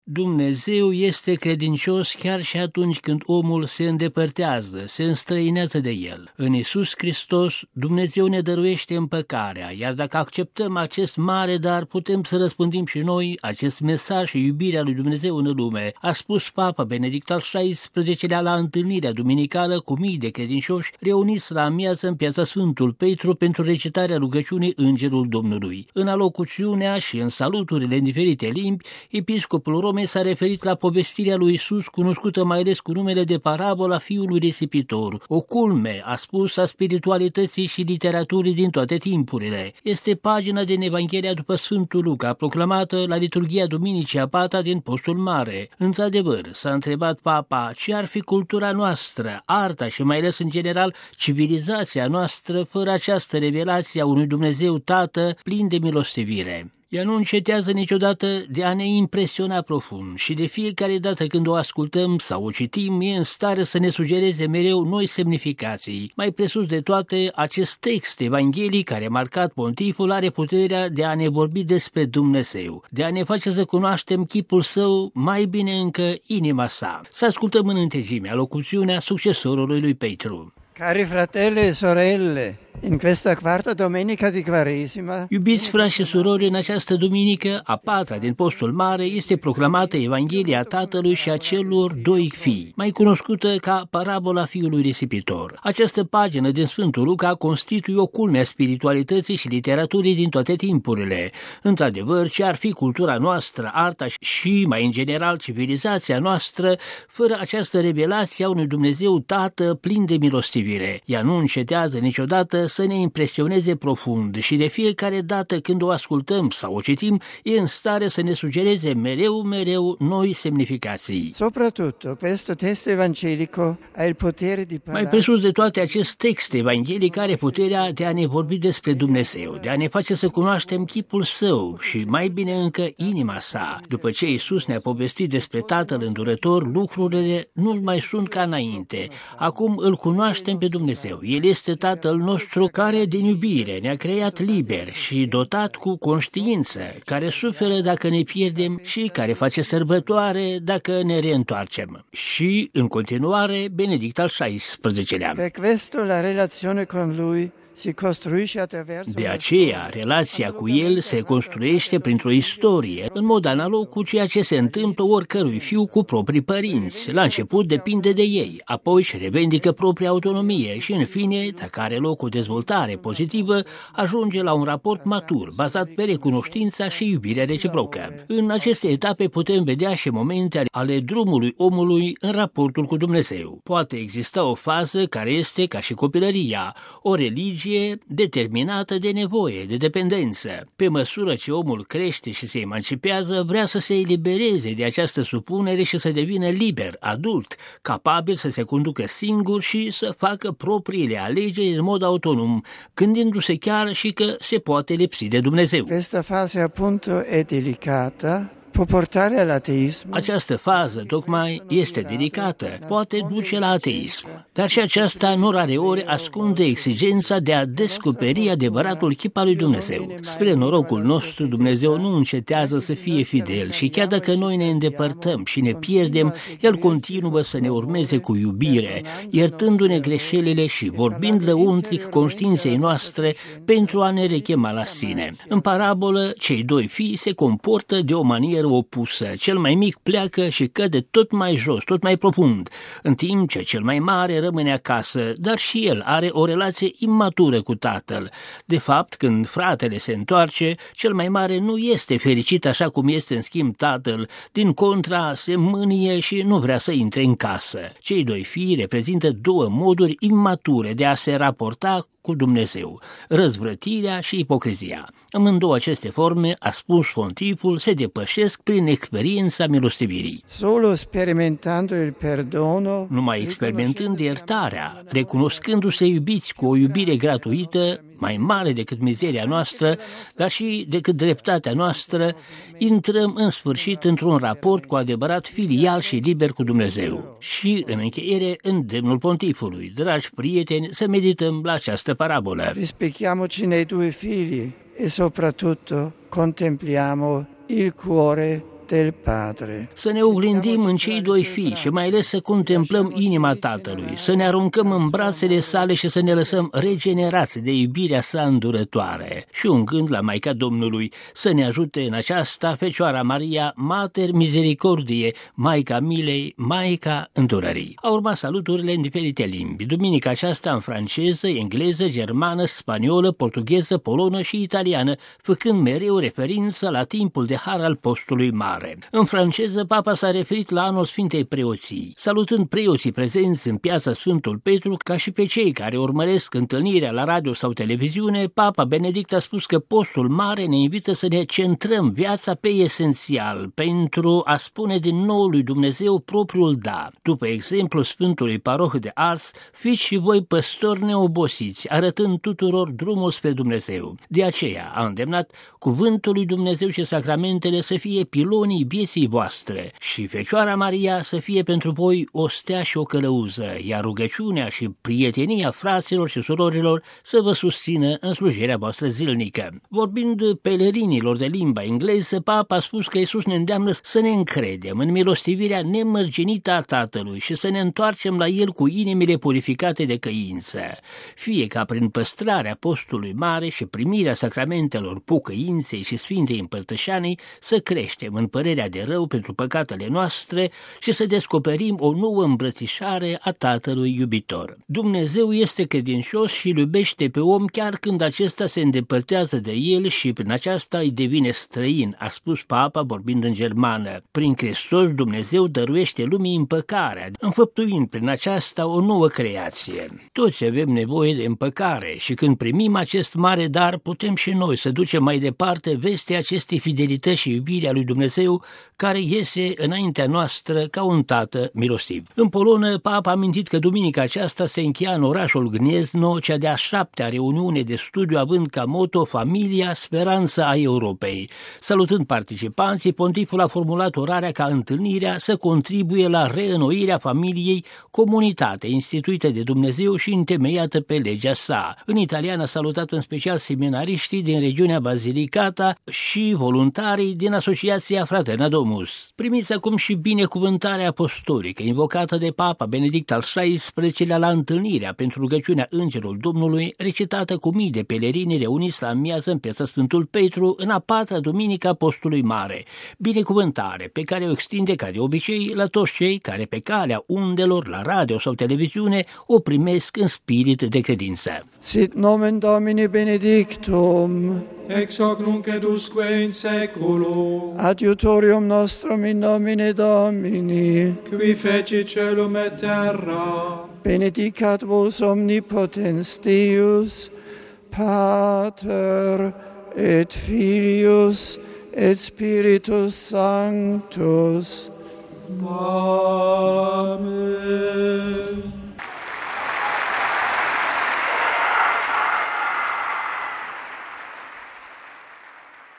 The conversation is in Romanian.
Dumnezeu este credincios chiar și atunci când omul se îndepărtează, se înstrăinează de El. În Iisus Hristos, Dumnezeu ne dăruiește împăcarea, iar dacă acceptăm acest mare dar, putem să răspândim și noi acest mesaj și iubirea lui Dumnezeu în lume, a spus Papa Benedict al XVI-lea la întâlnirea duminicală cu mii de credincioși reuniți la amiază în Piața Sfântul Petru pentru recitarea rugăciunii Îngerul Domnului. În alocuțiunea și în saluturile în diferite limbi, episcopul Romei s-a referit la povestirea lui Iisus, cunoscută mai ales cu numele de parabola fiului risipitor, o culme, a spus, a spiritualității și literaturii din toate timpurile. Este pagina din Evanghelia după Sfântul Luca, proclamată la liturghia Duminicii a patra din Postul Mare. Într-adevăr, s-a întrebat Papa, ce ar fi cultura noastră, arta și mai ales în general civilizația noastră fără această revelație a unui Dumnezeu Tată plin de milostivire. Ea nu încetează niciodată de a ne impresiona profund și de fiecare dată când o ascultăm sau o citim, e în stare să ne sugereze mereu noi semnificații. Mai presus de toate, acest text evanghelic care, marcat pontiful, are puterea de a ne vorbi despre Dumnezeu, de a ne face să cunoaștem chipul Său, mai bine încă inima Sa. Să ascultăm în întregime alocuțiunea succesorului lui Petru. Cari fratelli e sorelle, in questa quarta domenica di Quaresima, iubiți frați și surori, în această duminică, a patra din Postul Mare, este proclamată Evanghelia Tatălui și a celor doi fii, mai cunoscută ca parabola fiului risipitor. Această pagină din Sfântul Luca constituie o culme a spiritualității și literaturii din toate timpurile. Într-adevăr, ce ar fi cultura noastră, arta și, mai în general, civilizația noastră, fără această revelație a unui Dumnezeu Tată plin de milostivire. Ea nu încetează niciodată să ne impresioneze profund și de fiecare dată când o ascultăm sau o citim, e în stare să ne sugereze mereu noi semnificații. Soprattutto, questo testo evangelico ha il potere di parlare. Mai presus de toate, acest text evanghelic are puterea de a ne vorbi despre Dumnezeu, de a ne face să cunoaștem chipul Său și, mai bine încă, inima Sa. După ce Iisus ne-a povestit despre Tatăl îndurător, lucrurile nu mai sunt ca înainte. Acum îl cunoaștem pe Dumnezeu. El este Tatăl nostru care din iubire ne-a creat liber și dotat cu conștiință, care suferă dacă ne pierdem și care face sărbătoare dacă ne reîntoarcem. Și, în continuare, Benedict al XVI-lea. Per questo la relazione con lui si costruisce attraverso. De aceea, relația cu El se construiește printr-o istorie, în mod analog cu ceea ce se întâmplă oricărui fiu cu proprii părinți. La început depinde de ei, apoi își revendică propria autonomie și, în fine, dacă are loc o dezvoltare pozitivă, ajunge la un raport matur, bazat pe recunoștința și iubirea reciprocă. În aceste etape putem vedea și momente ale drumului omului în raportul cu Dumnezeu. Poate exista o fază care este ca și copilăria, o religie determinată de nevoie, de dependență. Pe măsură ce omul crește și se emancipează, vrea să se elibereze de această supunere și să devină liber, adult, capabil să se conducă singur și să facă propriile alegeri în mod autonom, gândindu-se chiar și că se poate lipsi de Dumnezeu. Questa fase appunto è delicata. Può portare all'ateismo. Această fază, tocmai, este delicată, poate duce la ateism, dar și aceasta nu rareori ascunde exigența de a descoperi adevăratul chip al lui Dumnezeu. Spre norocul nostru, Dumnezeu nu încetează să fie fidel și chiar dacă noi ne îndepărtăm și ne pierdem, El continuă să ne urmeze cu iubire, iertându-ne greșelile și vorbind lăuntric conștiinței noastre pentru a ne rechema la sine. În parabolă, cei doi fii se comportă de o manieră opusă. Cel mai mic pleacă și cade tot mai jos, tot mai profund, în timp ce cel mai mare rămâne acasă, dar și el are o relație imatură cu tatăl. De fapt, când fratele se întoarce, cel mai mare nu este fericit așa cum este în schimb tatăl, din contra se mânie și nu vrea să intre în casă. Cei doi fii reprezintă două moduri imature de a se raporta cu Dumnezeu, răzvrătirea și ipocrizia. Amândouă aceste forme, a spus pontiful, se depășesc prin experiența milostivirii. Solo sperimentando il perdono, numai experimentând iertarea, recunoscându-se iubiți cu o iubire gratuită, mai mare decât mizeria noastră, dar și decât dreptatea noastră, intrăm în sfârșit într-un raport cu adevărat filial și liber cu Dumnezeu. Și, în încheiere, îndemnul pontifului, dragi prieteni, să medităm la această parabolă. Rispecchiamoci nei due figli e soprattutto contempliamo il cuore del Padre. Să ne oglindim în cei doi fii și mai ales să contemplăm inima Tatălui, să ne aruncăm în brațele sale și să ne lăsăm regenerați de iubirea sa îndurătoare. Și un gând la Maica Domnului, să ne ajute în aceasta Fecioara Maria, Mater Misericordie, Maica Milei, Maica Îndurării. Au urmat saluturile în diferite limbi. Duminica aceasta în franceză, engleză, germană, spaniolă, portugheză, polonă și italiană, făcând mereu referință la timpul de har al postului mare. În franceză, Papa s-a referit la anul Sfintei Preoții, salutând preoții prezenți în piața Sfântul Petru, ca și pe cei care urmăresc întâlnirea la radio sau televiziune. Papa Benedict a spus că postul mare ne invită să ne centrăm viața pe esențial, pentru a spune din nou lui Dumnezeu propriul da. După exemplu Sfântului Paroh de Ars, fiți și voi păstori neobosiți, arătând tuturor drumul spre Dumnezeu. De aceea a îndemnat cuvântul lui Dumnezeu și sacramentele să fie pilonii vieții voastre și Fecioara Maria să fie pentru voi o stea și o călăuză, iar rugăciunea și prietenia fraților și surorilor să vă susțină în slujirea voastră zilnică. Vorbind pelerinilor de limba engleză, Papa a spus că Iisus ne îndeamnă să ne încredem în milostivirea nemărginită a Tatălui și să ne întoarcem la El cu inimile purificate de căință, fie ca prin păstrarea postului mare și primirea sacramentelor pocăinței și Sfintei Împărtășanii să creștem în părerea de rău pentru păcatele noastre și să descoperim o nouă îmbrățișare a Tatălui iubitor. Dumnezeu este credincios și îl iubește pe om chiar când acesta se îndepărtează de el și prin aceasta îi devine străin, a spus Papa vorbind în germană. Prin Hristos Dumnezeu dăruiește lumii împăcarea, înfăptuind prin aceasta o nouă creație. Toți avem nevoie de împăcare și când primim acest mare dar, putem și noi să ducem mai departe vestea acestei fidelități și iubirea lui Dumnezeu, care iese înaintea noastră ca un tată milostiv. În polonă, Papa a amintit că duminica aceasta se încheia în orașul Gniezno cea de-a 7-a reuniune de studiu având ca moto Familia, speranța a Europei. Salutând participanții, pontiful a formulat orarea ca întâlnirea să contribuie la reînnoirea familiei, comunitate instituită de Dumnezeu și întemeiată pe legea sa. În italiană a salutat în special seminariștii din regiunea Basilicata și voluntarii din Asociația Fraterna Domus. Primiți acum și binecuvântarea apostolică invocată de Papa Benedict al XVI-lea la întâlnirea pentru rugăciunea Îngerul Domnului, recitată cu mii de pelerini reuniți la amiază în piața Sfântul Petru în a 4-a duminică a postului mare. Binecuvântare pe care o extinde ca de obicei la toți cei care pe calea undelor, la radio sau televiziune, o primesc în spirit de credință. Sit nomen Domini benedictum, ex hoc nunc et usque in seculum, adiutorium nostrum in nomine Domini, qui feci celum et terra, benedicat vos omnipotens Deus, Pater et Filius et Spiritus Sanctus. Amen.